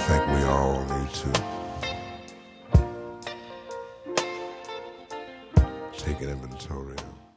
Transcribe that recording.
think we all need to take an inventory of